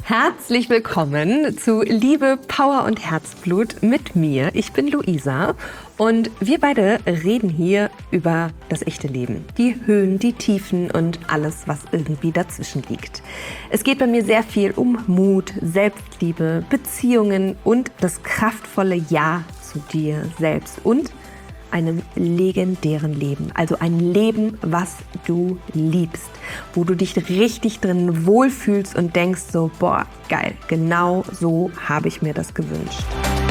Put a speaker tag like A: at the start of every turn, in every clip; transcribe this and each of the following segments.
A: Herzlich willkommen zu Liebe, Power und Herzblut mit mir. Ich bin Luisa und wir beide reden hier über das echte Leben. Die Höhen, die Tiefen und alles, was irgendwie dazwischen liegt. Es geht bei mir sehr viel um Mut, Selbstliebe, Beziehungen und das kraftvolle Ja zu dir selbst und einem legendären Leben. Also ein Leben, was du liebst, wo du dich richtig drin wohlfühlst und denkst so, boah, geil, genau so habe ich mir das gewünscht.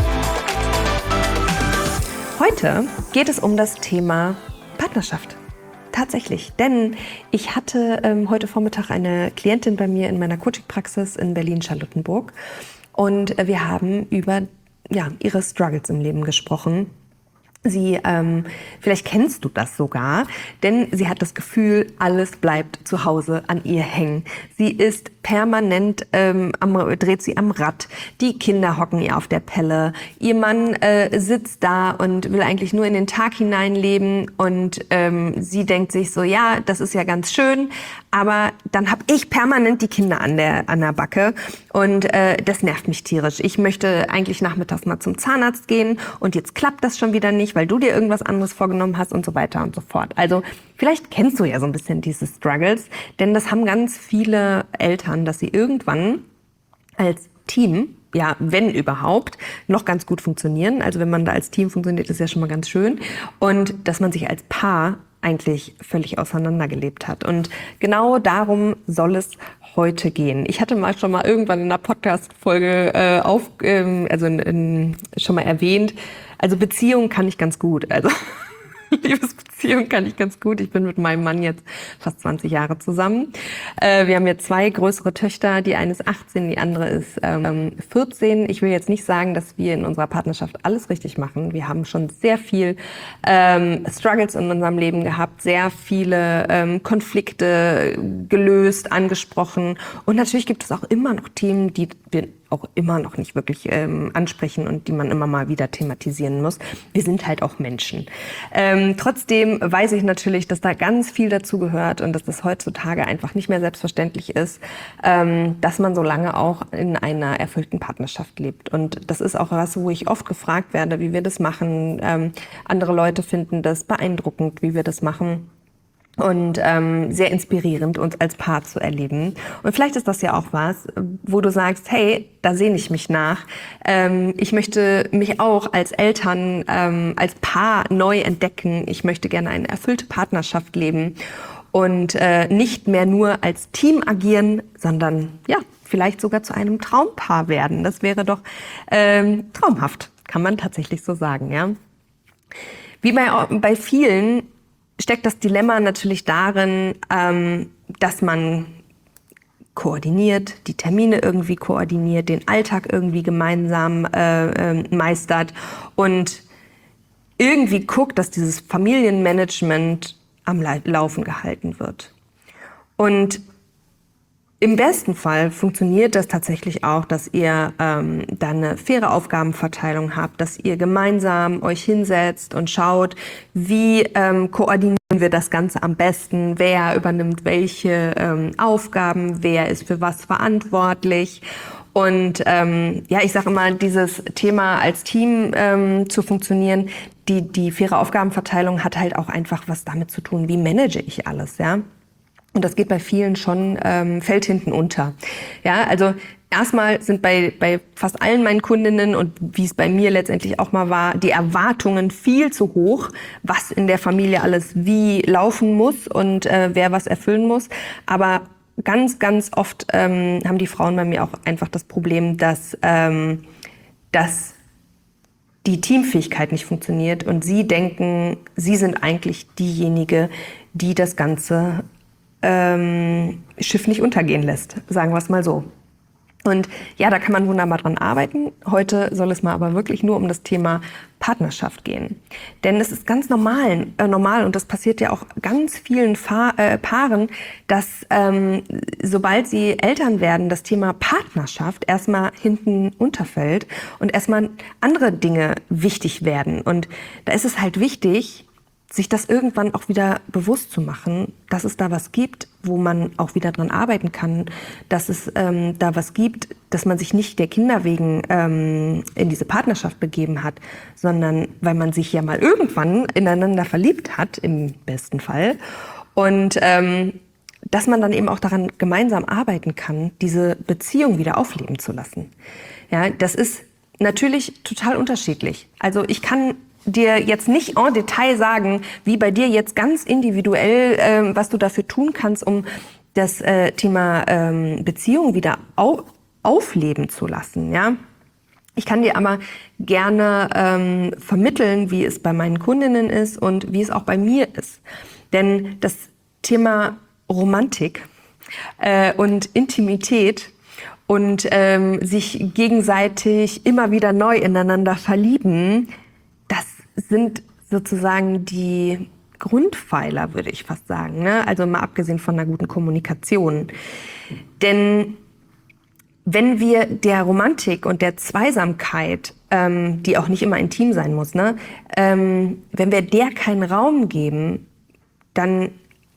A: Heute geht es um das Thema Partnerschaft. Tatsächlich, denn ich hatte heute Vormittag eine Klientin bei mir in meiner Coaching-Praxis in Berlin-Charlottenburg und wir haben über ihre Struggles im Leben gesprochen. Vielleicht kennst du das sogar, denn sie hat das Gefühl, alles bleibt zu Hause an ihr hängen. Sie ist permanent, dreht sie am Rad, die Kinder hocken ihr auf der Pelle, ihr Mann sitzt da und will eigentlich nur in den Tag hineinleben und sie denkt sich so, ja, das ist ja ganz schön, aber dann habe ich permanent die Kinder an der Backe und das nervt mich tierisch. Ich möchte eigentlich nachmittags mal zum Zahnarzt gehen und jetzt klappt das schon wieder nicht, weil du dir irgendwas anderes vorgenommen hast und so weiter und so fort. Also vielleicht kennst du ja so ein bisschen diese Struggles, denn das haben ganz viele Eltern, dass sie irgendwann als Team, ja, wenn überhaupt, noch ganz gut funktionieren. Also wenn man da als Team funktioniert, ist ja schon mal ganz schön. Und dass man sich als Paar eigentlich völlig auseinandergelebt hat. Und genau darum soll es heute gehen. Ich hatte schon mal irgendwann in einer Podcast-Folge schon mal erwähnt, also Beziehungen kann ich ganz gut. Also Liebesbeziehung kann ich ganz gut. Ich bin mit meinem Mann jetzt fast 20 Jahre zusammen. Wir haben jetzt 2 größere Töchter. Die eine ist 18, die andere ist 14. Ich will jetzt nicht sagen, dass wir in unserer Partnerschaft alles richtig machen. Wir haben schon sehr viel Struggles in unserem Leben gehabt, sehr viele Konflikte gelöst, angesprochen. Und natürlich gibt es auch immer noch Themen, die wir auch immer noch nicht wirklich ansprechen und die man immer mal wieder thematisieren muss. Wir sind halt auch Menschen. Trotzdem weiß ich natürlich, dass da ganz viel dazu gehört und dass das heutzutage einfach nicht mehr selbstverständlich ist, dass man so lange auch in einer erfüllten Partnerschaft lebt. Und das ist auch was, wo ich oft gefragt werde, wie wir das machen. Andere Leute finden das beeindruckend, wie wir das machen. Und sehr inspirierend, uns als Paar zu erleben. Und vielleicht ist das ja auch was, wo du sagst, hey, da sehne ich mich nach. Ich möchte mich auch als Eltern, als Paar neu entdecken. Ich möchte gerne eine erfüllte Partnerschaft leben und nicht mehr nur als Team agieren, sondern ja, vielleicht sogar zu einem Traumpaar werden. Das wäre doch traumhaft, kann man tatsächlich so sagen, ja. Wie bei vielen steckt das Dilemma natürlich darin, dass man koordiniert, die Termine irgendwie koordiniert, den Alltag irgendwie gemeinsam meistert und irgendwie guckt, dass dieses Familienmanagement am Laufen gehalten wird. Und im besten Fall funktioniert das tatsächlich auch, dass ihr dann eine faire Aufgabenverteilung habt, dass ihr gemeinsam euch hinsetzt und schaut, wie koordinieren wir das Ganze am besten, wer übernimmt welche Aufgaben, wer ist für was verantwortlich. Und ich sage immer, dieses Thema als Team zu funktionieren, die faire Aufgabenverteilung hat halt auch einfach was damit zu tun, wie manage ich alles, ja. Und das geht bei vielen schon, fällt hinten unter. Ja, also erstmal sind bei fast allen meinen Kundinnen und wie es bei mir letztendlich auch mal war, die Erwartungen viel zu hoch, was in der Familie alles wie laufen muss und wer was erfüllen muss. Aber ganz, ganz oft haben die Frauen bei mir auch einfach das Problem, dass die Teamfähigkeit nicht funktioniert und sie denken, sie sind eigentlich diejenige, die das Ganze Schiff nicht untergehen lässt, sagen wir es mal so. Und ja, da kann man wunderbar dran arbeiten. Heute soll es mal aber wirklich nur um das Thema Partnerschaft gehen. Denn es ist ganz normal und das passiert ja auch ganz vielen Paaren, dass sobald sie Eltern werden, das Thema Partnerschaft erstmal hinten unterfällt und erstmal andere Dinge wichtig werden. Und da ist es halt wichtig, sich das irgendwann auch wieder bewusst zu machen, dass es da was gibt, wo man auch wieder dran arbeiten kann, dass es da was gibt, dass man sich nicht der Kinder wegen in diese Partnerschaft begeben hat, sondern weil man sich ja mal irgendwann ineinander verliebt hat, im besten Fall. Und dass man dann eben auch daran gemeinsam arbeiten kann, diese Beziehung wieder aufleben zu lassen. Ja, das ist natürlich total unterschiedlich. Also ich kann dir jetzt nicht en Detail sagen, wie bei dir jetzt ganz individuell, was du dafür tun kannst, um das Thema Beziehung wieder aufleben zu lassen. Ja? Ich kann dir aber gerne vermitteln, wie es bei meinen Kundinnen ist und wie es auch bei mir ist. Denn das Thema Romantik und Intimität und sich gegenseitig immer wieder neu ineinander verlieben, das sind sozusagen die Grundpfeiler, würde ich fast sagen. Ne? Also mal abgesehen von einer guten Kommunikation. Denn wenn wir der Romantik und der Zweisamkeit, die auch nicht immer intim sein muss, ne? Wenn wir der keinen Raum geben, dann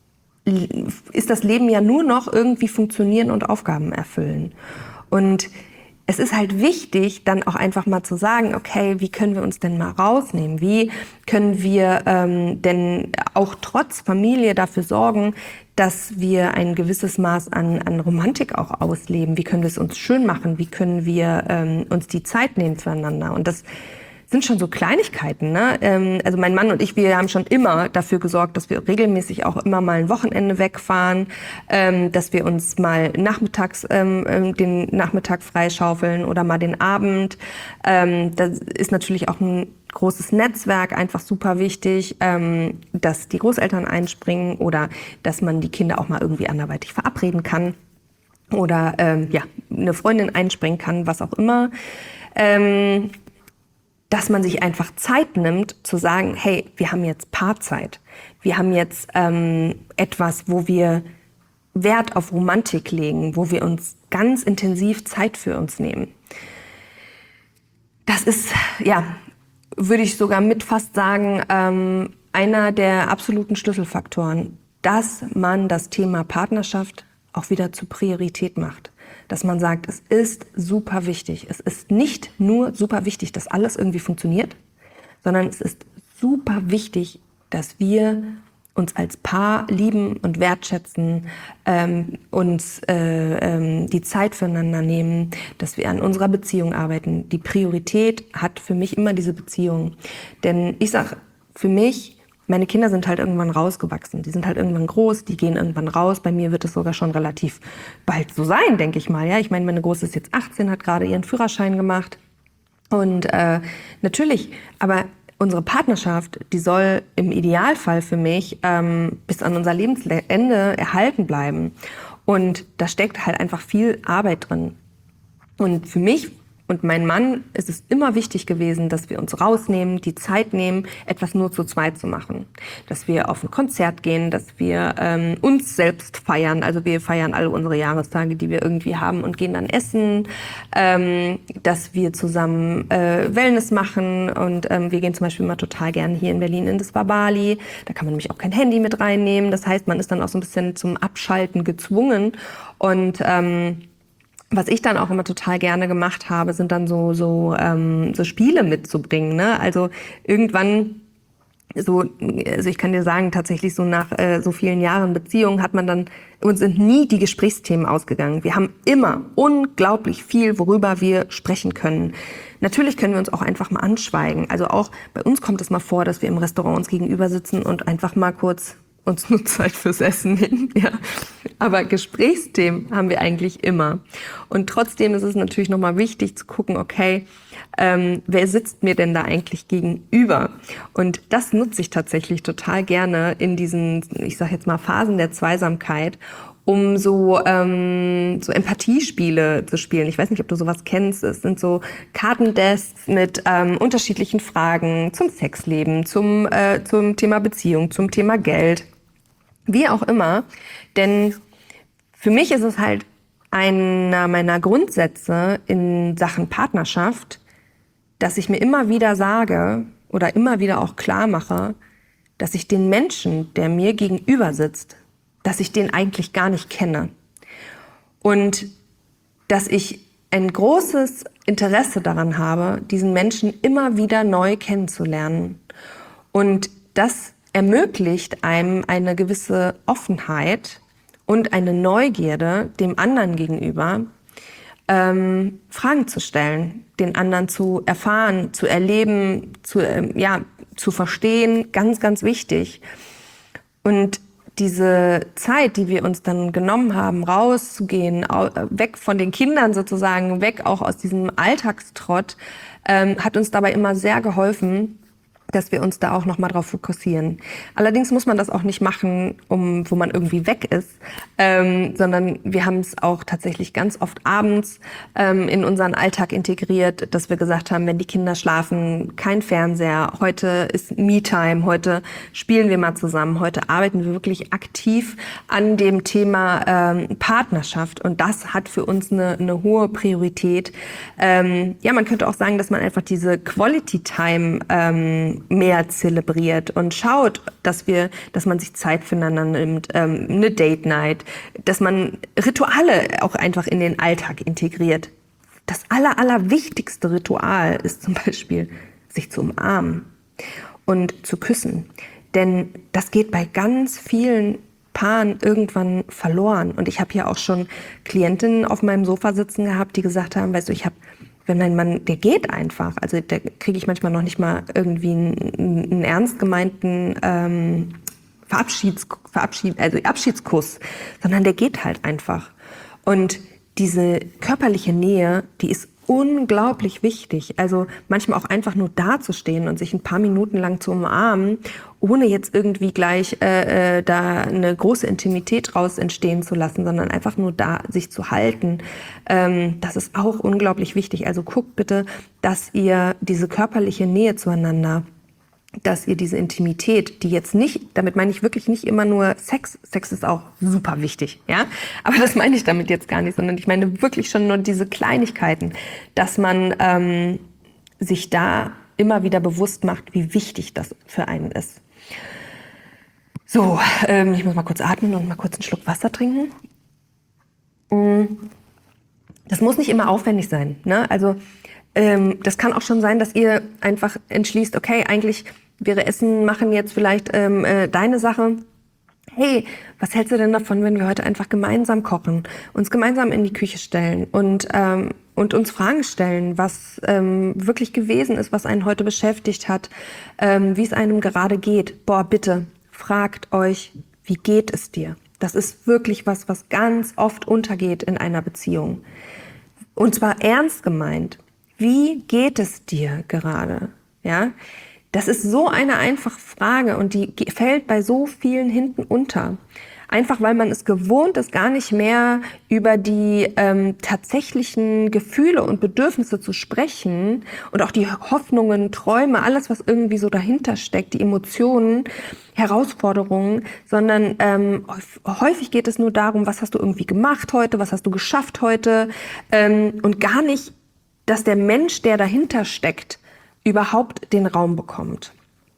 A: ist das Leben ja nur noch irgendwie funktionieren und Aufgaben erfüllen. Und es ist halt wichtig, dann auch einfach mal zu sagen, okay, wie können wir uns denn mal rausnehmen? Wie können wir denn auch trotz Familie dafür sorgen, dass wir ein gewisses Maß an Romantik auch ausleben? Wie können wir es uns schön machen? Wie können wir uns die Zeit nehmen füreinander? Und das sind schon so Kleinigkeiten, ne? Also mein Mann und ich, wir haben schon immer dafür gesorgt, dass wir regelmäßig auch immer mal ein Wochenende wegfahren, dass wir uns mal nachmittags den Nachmittag freischaufeln oder mal den Abend. Das ist natürlich auch ein großes Netzwerk, einfach super wichtig, dass die Großeltern einspringen oder dass man die Kinder auch mal irgendwie anderweitig verabreden kann oder ja, eine Freundin einspringen kann, was auch immer. Dass man sich einfach Zeit nimmt, zu sagen, hey, wir haben jetzt Paarzeit. Wir haben jetzt etwas, wo wir Wert auf Romantik legen, wo wir uns ganz intensiv Zeit für uns nehmen. Das ist, ja, würde ich sogar mit fast sagen, einer der absoluten Schlüsselfaktoren, dass man das Thema Partnerschaft auch wieder zur Priorität macht. Dass man sagt, es ist super wichtig. Es ist nicht nur super wichtig, dass alles irgendwie funktioniert, sondern es ist super wichtig, dass wir uns als Paar lieben und wertschätzen, uns die Zeit füreinander nehmen, dass wir an unserer Beziehung arbeiten. Die Priorität hat für mich immer diese Beziehung. Denn ich sag, für mich, meine Kinder sind halt irgendwann rausgewachsen. Die sind halt irgendwann groß, die gehen irgendwann raus. Bei mir wird es sogar schon relativ bald so sein, denke ich mal. Ja, ich meine, meine Große ist jetzt 18, hat gerade ihren Führerschein gemacht. Und natürlich, aber unsere Partnerschaft, die soll im Idealfall für mich bis an unser Lebensende erhalten bleiben. Und da steckt halt einfach viel Arbeit drin. Und für mich und mein Mann ist es immer wichtig gewesen, dass wir uns rausnehmen, die Zeit nehmen, etwas nur zu zweit zu machen. Dass wir auf ein Konzert gehen, dass wir uns selbst feiern. Also wir feiern alle unsere Jahrestage, die wir irgendwie haben und gehen dann essen. Dass wir zusammen Wellness machen und wir gehen zum Beispiel immer total gerne hier in Berlin in das Babali. Da kann man nämlich auch kein Handy mit reinnehmen. Das heißt, man ist dann auch so ein bisschen zum Abschalten gezwungen und was ich dann auch immer total gerne gemacht habe, sind dann so Spiele mitzubringen. Ne? Also irgendwann also ich kann dir sagen, tatsächlich so nach so vielen Jahren Beziehung hat man dann, uns sind nie die Gesprächsthemen ausgegangen. Wir haben immer unglaublich viel, worüber wir sprechen können. Natürlich können wir uns auch einfach mal anschweigen. Also auch bei uns kommt es mal vor, dass wir im Restaurant uns gegenüber sitzen und einfach mal kurz uns nur Zeit fürs Essen nehmen, ja. Aber Gesprächsthemen haben wir eigentlich immer. Und trotzdem ist es natürlich nochmal wichtig zu gucken, okay, wer sitzt mir denn da eigentlich gegenüber? Und das nutze ich tatsächlich total gerne in diesen, ich sag jetzt mal, Phasen der Zweisamkeit, um so Empathiespiele zu spielen. Ich weiß nicht, ob du sowas kennst. Es sind so Kartendesks mit unterschiedlichen Fragen zum Sexleben, zum Thema Beziehung, zum Thema Geld, wie auch immer. Denn für mich ist es halt einer meiner Grundsätze in Sachen Partnerschaft, dass ich mir immer wieder sage oder immer wieder auch klar mache, dass ich den Menschen, der mir gegenüber sitzt, dass ich den eigentlich gar nicht kenne. Und dass ich ein großes Interesse daran habe, diesen Menschen immer wieder neu kennenzulernen. Und das ermöglicht einem eine gewisse Offenheit und eine Neugierde dem anderen gegenüber, Fragen zu stellen, den anderen zu erfahren, zu erleben, zu verstehen, ganz, ganz wichtig. Und diese Zeit, die wir uns dann genommen haben, rauszugehen, weg von den Kindern sozusagen, weg auch aus diesem Alltagstrott, hat uns dabei immer sehr geholfen, dass wir uns da auch nochmal drauf fokussieren. Allerdings muss man das auch nicht machen, wo man irgendwie weg ist, sondern wir haben es auch tatsächlich ganz oft abends in unseren Alltag integriert, dass wir gesagt haben, wenn die Kinder schlafen, kein Fernseher, heute ist Me-Time, heute spielen wir mal zusammen, heute arbeiten wir wirklich aktiv an dem Thema Partnerschaft, und das hat für uns eine hohe Priorität. Man könnte auch sagen, dass man einfach diese Quality Time mehr zelebriert und schaut, dass man sich Zeit füreinander nimmt, eine Date Night, dass man Rituale auch einfach in den Alltag integriert. Das allerwichtigste Ritual ist zum Beispiel, sich zu umarmen und zu küssen. Denn das geht bei ganz vielen Paaren irgendwann verloren. Und ich habe hier auch schon Klientinnen auf meinem Sofa sitzen gehabt, die gesagt haben, weißt du, wenn mein Mann, der geht einfach, also da kriege ich manchmal noch nicht mal irgendwie einen ernst gemeinten Abschiedskuss, sondern der geht halt einfach. Und diese körperliche Nähe, die ist unglaublich wichtig. Also manchmal auch einfach nur dazustehen und sich ein paar Minuten lang zu umarmen, ohne jetzt irgendwie gleich da eine große Intimität raus entstehen zu lassen, sondern einfach nur da sich zu halten. Das ist auch unglaublich wichtig. Also guckt bitte, dass ihr diese körperliche Nähe zueinander, dass ihr diese Intimität, die jetzt nicht, damit meine ich wirklich nicht immer nur Sex ist auch super wichtig, ja, aber das meine ich damit jetzt gar nicht, sondern ich meine wirklich schon nur diese Kleinigkeiten, dass man sich da immer wieder bewusst macht, wie wichtig das für einen ist. So, ich muss mal kurz atmen und mal kurz einen Schluck Wasser trinken. Das muss nicht immer aufwendig sein, ne? Also das kann auch schon sein, dass ihr einfach entschließt, okay, eigentlich wäre Essen machen jetzt vielleicht deine Sache. Hey, was hältst du denn davon, wenn wir heute einfach gemeinsam kochen, uns gemeinsam in die Küche stellen und uns Fragen stellen, was wirklich gewesen ist, was einen heute beschäftigt hat, wie es einem gerade geht. Boah, bitte, fragt euch, wie geht es dir? Das ist wirklich was ganz oft untergeht in einer Beziehung. Und zwar ernst gemeint. Wie geht es dir gerade? Ja, das ist so eine einfache Frage und die fällt bei so vielen hinten unter. Einfach weil man es gewohnt ist, gar nicht mehr über die tatsächlichen Gefühle und Bedürfnisse zu sprechen und auch die Hoffnungen, Träume, alles, was irgendwie so dahinter steckt, die Emotionen, Herausforderungen, sondern häufig geht es nur darum, was hast du irgendwie gemacht heute, was hast du geschafft heute, und gar nicht, dass der Mensch, der dahinter steckt, überhaupt den Raum bekommt.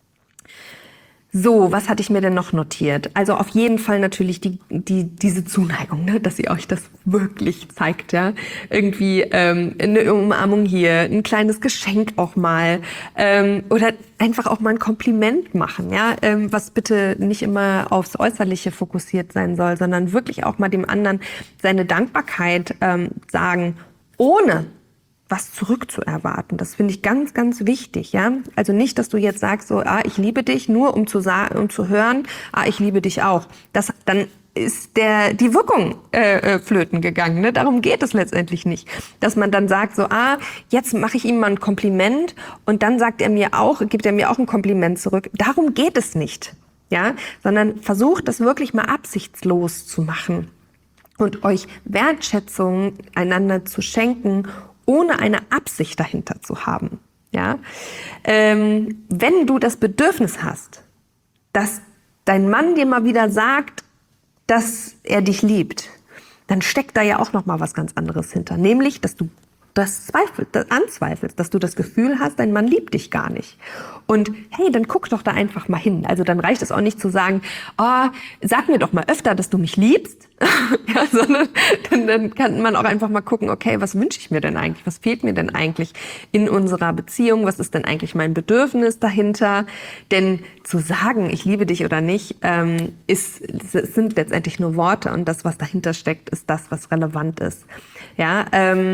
A: So, was hatte ich mir denn noch notiert? Also auf jeden Fall natürlich diese Zuneigung, ne, dass ihr euch das wirklich zeigt, ja. Irgendwie eine Umarmung hier, ein kleines Geschenk auch mal, oder einfach auch mal ein Kompliment machen, ja, was bitte nicht immer aufs Äußerliche fokussiert sein soll, sondern wirklich auch mal dem anderen seine Dankbarkeit sagen, ohne was zurückzuerwarten. Das finde ich ganz, ganz wichtig, ja. Also nicht, dass du jetzt sagst so, ich liebe dich, nur um zu hören, ich liebe dich auch. Dann ist die Wirkung flöten gegangen, ne? Darum geht es letztendlich nicht. Dass man dann sagt so, jetzt mache ich ihm mal ein Kompliment und dann gibt er mir auch ein Kompliment zurück. Darum geht es nicht, ja. Sondern versucht das wirklich mal absichtslos zu machen und euch Wertschätzung einander zu schenken, ohne eine Absicht dahinter zu haben. Ja? Wenn du das Bedürfnis hast, dass dein Mann dir mal wieder sagt, dass er dich liebt, dann steckt da ja auch noch mal was ganz anderes hinter. Nämlich, dass du anzweifelst, dass du das Gefühl hast, dein Mann liebt dich gar nicht. Und hey, dann guck doch da einfach mal hin. Also dann reicht es auch nicht zu sagen, oh, sag mir doch mal öfter, dass du mich liebst, ja, sondern dann kann man auch einfach mal gucken, okay, was wünsche ich mir denn eigentlich? Was fehlt mir denn eigentlich in unserer Beziehung? Was ist denn eigentlich mein Bedürfnis dahinter? Denn zu sagen, ich liebe dich oder nicht, sind letztendlich nur Worte, und das, was dahinter steckt, ist das, was relevant ist. Ja,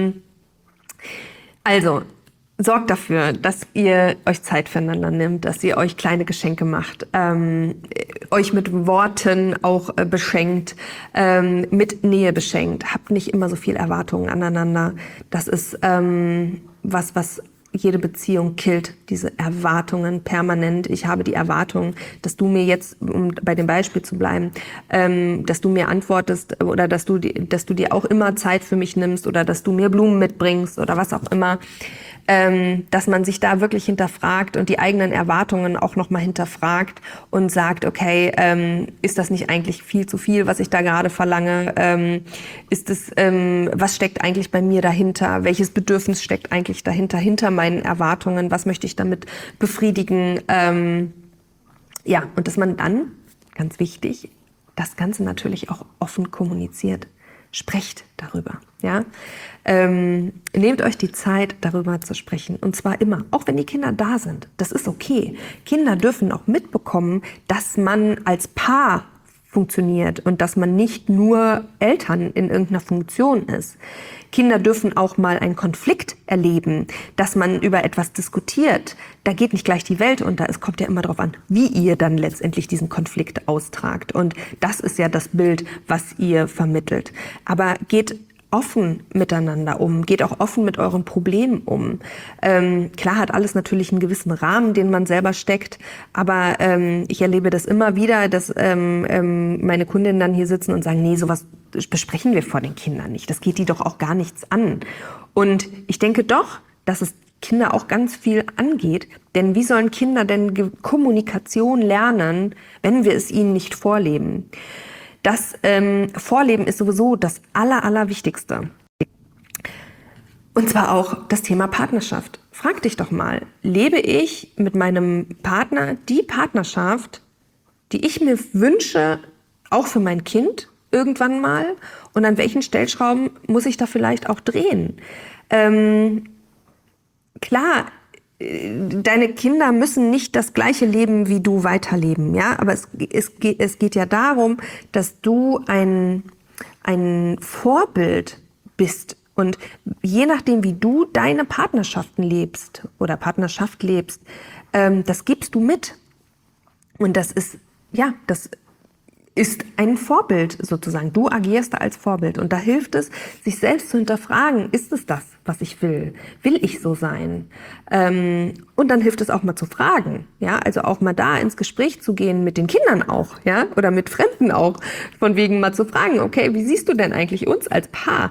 A: also, sorgt dafür, dass ihr euch Zeit füreinander nimmt, dass ihr euch kleine Geschenke macht, euch mit Worten auch beschenkt, mit Nähe beschenkt. Habt nicht immer so viel Erwartungen aneinander. Das ist was jede Beziehung killt, diese Erwartungen permanent. Ich habe die Erwartung, dass du mir jetzt, um bei dem Beispiel zu bleiben, dass du mir antwortest oder dass du dir auch immer Zeit für mich nimmst oder dass du mir Blumen mitbringst oder was auch immer. Dass man sich da wirklich hinterfragt und die eigenen Erwartungen auch nochmal hinterfragt und sagt, okay, ist das nicht eigentlich viel zu viel, was ich da gerade verlange? Was steckt eigentlich bei mir dahinter? Welches Bedürfnis steckt eigentlich dahinter, hinter meinen Erwartungen? Was möchte ich damit befriedigen? Ja, und dass man dann, ganz wichtig, das Ganze natürlich auch offen kommuniziert. Sprecht darüber, ja. Nehmt euch die Zeit, darüber zu sprechen. Und zwar immer, auch wenn die Kinder da sind. Das ist okay. Kinder dürfen auch mitbekommen, dass man als Paar funktioniert und dass man nicht nur Eltern in irgendeiner Funktion ist. Kinder dürfen auch mal einen Konflikt erleben, dass man über etwas diskutiert. Da geht nicht gleich die Welt unter. Es kommt ja immer darauf an, wie ihr dann letztendlich diesen Konflikt austragt. Und das ist ja das Bild, was ihr vermittelt. Aber geht offen miteinander um, geht auch offen mit euren Problemen um. Klar hat alles natürlich einen gewissen Rahmen, den man selber steckt, aber ich erlebe das immer wieder, dass meine Kundinnen dann hier sitzen und sagen, nee, sowas besprechen wir vor den Kindern nicht, das geht die doch auch gar nichts an. Und ich denke doch, dass es Kinder auch ganz viel angeht, denn wie sollen Kinder denn Kommunikation lernen, wenn wir es ihnen nicht vorleben? Das Vorleben ist sowieso das Allerwichtigste. Und zwar auch das Thema Partnerschaft. Frag dich doch mal, lebe ich mit meinem Partner die Partnerschaft, die ich mir wünsche, auch für mein Kind irgendwann mal? Und an welchen Stellschrauben muss ich da vielleicht auch drehen? Klar, deine Kinder müssen nicht das gleiche Leben wie du weiterleben, ja, aber es geht ja darum, dass du ein Vorbild bist, und je nachdem, wie du deine Partnerschaften lebst oder Partnerschaft lebst, das gibst du mit, und das ist ein Vorbild sozusagen. Du agierst da als Vorbild, und da hilft es, sich selbst zu hinterfragen, ist es das, was ich will? Will ich so sein? Und dann hilft es auch mal zu fragen, ja, also auch mal da ins Gespräch zu gehen mit den Kindern auch, ja, oder mit Fremden auch, von wegen mal zu fragen, okay, wie siehst du denn eigentlich uns als Paar?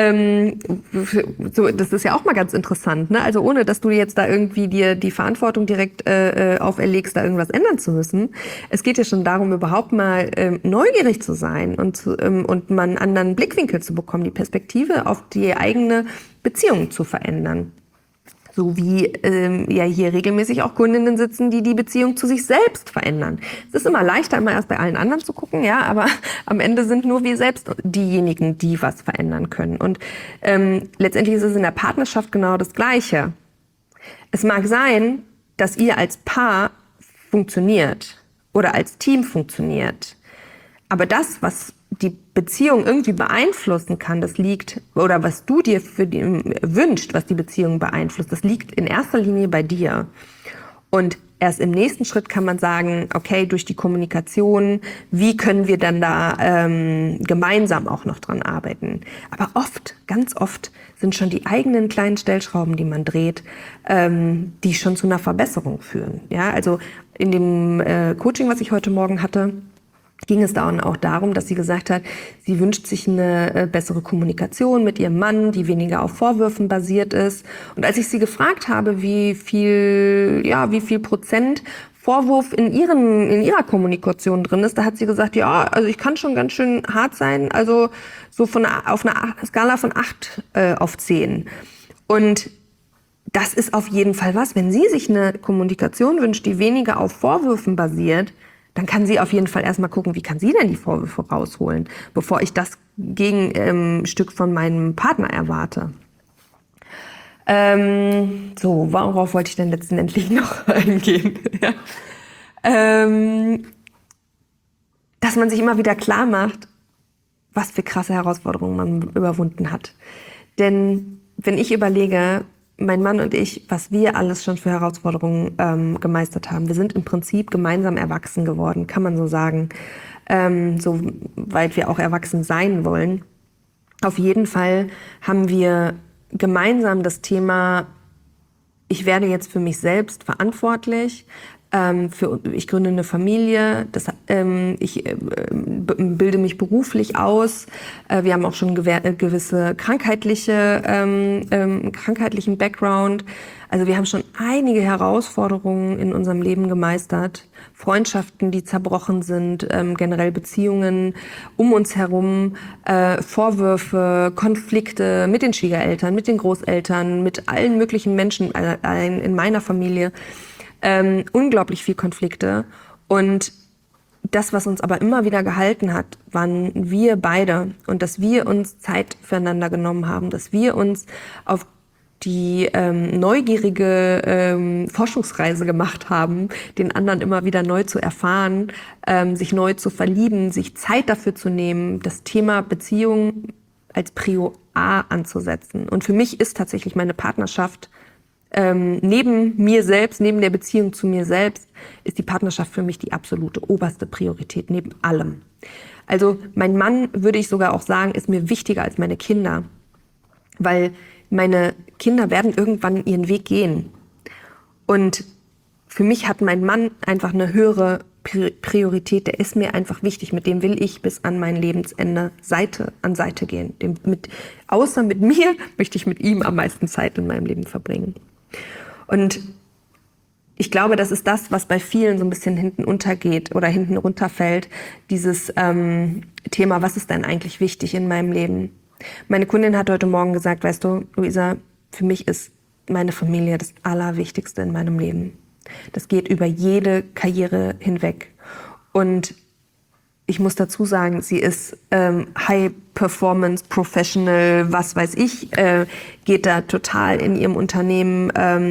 A: So, das ist ja auch mal ganz interessant, ne? Also ohne, dass du jetzt da irgendwie dir die Verantwortung direkt auferlegst, da irgendwas ändern zu müssen. Es geht ja schon darum, überhaupt mal neugierig zu sein und mal einen anderen Blickwinkel zu bekommen, die Perspektive auf die eigene Beziehung zu verändern. So wie hier regelmäßig auch Kundinnen sitzen, die Beziehung zu sich selbst verändern. Es ist immer leichter, immer erst bei allen anderen zu gucken, ja, aber am Ende sind nur wir selbst diejenigen, die was verändern können. Und letztendlich ist es in der Partnerschaft genau das Gleiche. Es mag sein, dass ihr als Paar funktioniert oder als Team funktioniert, aber das, was die Beziehung irgendwie beeinflussen kann, das liegt, oder was du dir wünschst, was die Beziehung beeinflusst, das liegt in erster Linie bei dir. Und erst im nächsten Schritt kann man sagen, okay, durch die Kommunikation, wie können wir dann da gemeinsam auch noch dran arbeiten? Aber oft, ganz oft sind schon die eigenen kleinen Stellschrauben, die man dreht, die schon zu einer Verbesserung führen. Ja, also in dem Coaching, was ich heute Morgen hatte, ging es dann auch darum, dass sie gesagt hat, sie wünscht sich eine bessere Kommunikation mit ihrem Mann, die weniger auf Vorwürfen basiert ist. Und als ich sie gefragt habe, wie viel Prozent Vorwurf in ihrer Kommunikation drin ist, da hat sie gesagt, ja, also ich kann schon ganz schön hart sein, also so auf einer Skala von 8 auf 10. Und das ist auf jeden Fall was. Wenn sie sich eine Kommunikation wünscht, die weniger auf Vorwürfen basiert, dann kann sie auf jeden Fall erstmal gucken, wie kann sie denn die Vorwürfe rausholen, bevor ich das Gegenstück von meinem Partner erwarte. So, worauf wollte ich denn letztendlich noch eingehen? Ja. Dass man sich immer wieder klar macht, was für krasse Herausforderungen man überwunden hat. Denn wenn ich überlege, mein Mann und ich, was wir alles schon für Herausforderungen gemeistert haben, wir sind im Prinzip gemeinsam erwachsen geworden, kann man so sagen, soweit wir auch erwachsen sein wollen. Auf jeden Fall haben wir gemeinsam das Thema, ich werde jetzt für mich selbst verantwortlich, ich gründe eine Familie, ich bilde mich beruflich aus. Wir haben auch schon gewisse krankheitlichen Background. Also wir haben schon einige Herausforderungen in unserem Leben gemeistert. Freundschaften, die zerbrochen sind, generell Beziehungen um uns herum, Vorwürfe, Konflikte mit den Schwiegereltern, mit den Großeltern, mit allen möglichen Menschen in meiner Familie. Unglaublich viel Konflikte. Und das, was uns aber immer wieder gehalten hat, waren wir beide. Und dass wir uns Zeit füreinander genommen haben, dass wir uns auf die neugierige Forschungsreise gemaa haben, den anderen immer wieder neu zu erfahren, sich neu zu verlieben, sich Zeit dafür zu nehmen, das Thema Beziehung als Prio A anzusetzen. Und für mich ist tatsächlich meine Partnerschaft neben mir selbst, neben der Beziehung zu mir selbst, ist die Partnerschaft für mich die absolute oberste Priorität, neben allem. Also mein Mann, würde ich sogar auch sagen, ist mir wichtiger als meine Kinder, weil meine Kinder werden irgendwann ihren Weg gehen. Und für mich hat mein Mann einfach eine höhere Priorität, der ist mir einfach wichtig, mit dem will ich bis an mein Lebensende Seite an Seite gehen. Außer mit mir möchte ich mit ihm am meisten Zeit in meinem Leben verbringen. Und ich glaube, das ist das, was bei vielen so ein bisschen hinten untergeht oder hinten runterfällt, dieses Thema, was ist denn eigentlich wichtig in meinem Leben? Meine Kundin hat heute Morgen gesagt, weißt du, Luisa, für mich ist meine Familie das Allerwichtigste in meinem Leben. Das geht über jede Karriere hinweg. Und ich muss dazu sagen, sie ist High-Performance, Professional, was weiß ich, geht da total in ihrem Unternehmen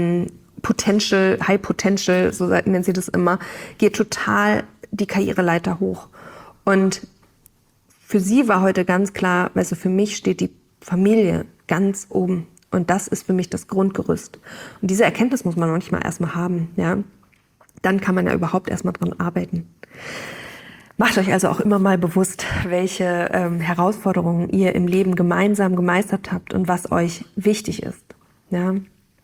A: High Potential, so nennt sie das immer, geht total die Karriereleiter hoch. Und für sie war heute ganz klar, weißt du, für mich steht die Familie ganz oben. Und das ist für mich das Grundgerüst. Und diese Erkenntnis muss man manchmal erstmal haben, ja. Dann kann man ja überhaupt erstmal dran arbeiten. Macht euch also auch immer mal bewusst, welche Herausforderungen ihr im Leben gemeinsam gemeistert habt und was euch wichtig ist. Ja,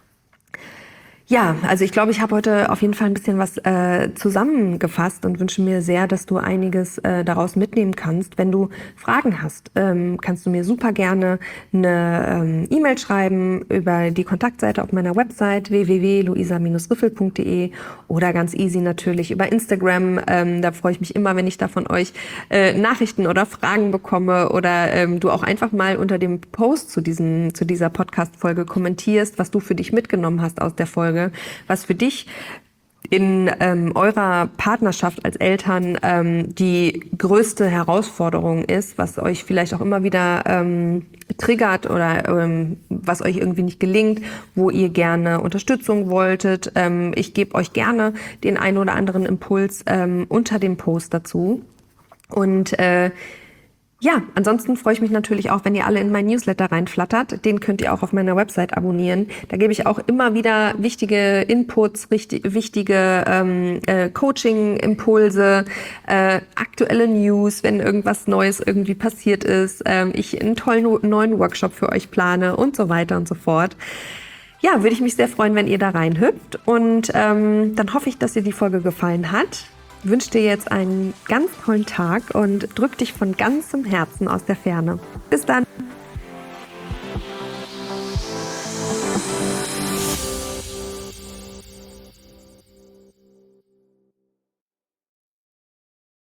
A: ja, also ich glaube, ich habe heute auf jeden Fall ein bisschen was zusammengefasst und wünsche mir sehr, dass du einiges daraus mitnehmen kannst. Wenn du Fragen hast, kannst du mir super gerne eine E-Mail schreiben über die Kontaktseite auf meiner Website www.luisa-riffel.de oder ganz easy natürlich über Instagram. Da freue ich mich immer, wenn ich da von euch Nachrichten oder Fragen bekomme oder du auch einfach mal unter dem Post zu dieser Podcast-Folge kommentierst, was du für dich mitgenommen hast aus der Folge. Was für dich in eurer Partnerschaft als Eltern die größte Herausforderung ist, was euch vielleicht auch immer wieder triggert oder was euch irgendwie nicht gelingt, wo ihr gerne Unterstützung wolltet. Ich gebe euch gerne den einen oder anderen Impuls unter dem Post dazu. Und ja, ansonsten freue ich mich natürlich auch, wenn ihr alle in meinen Newsletter reinflattert. Den könnt ihr auch auf meiner Website abonnieren. Da gebe ich auch immer wieder wichtige Inputs, wichtige Coaching-Impulse, aktuelle News, wenn irgendwas Neues irgendwie passiert ist, ich einen tollen neuen Workshop für euch plane und so weiter und so fort. Ja, würde ich mich sehr freuen, wenn ihr da reinhüpft. Und dann hoffe ich, dass dir die Folge gefallen hat. Ich wünsche dir jetzt einen ganz tollen Tag und drück dich von ganzem Herzen aus der Ferne. Bis dann!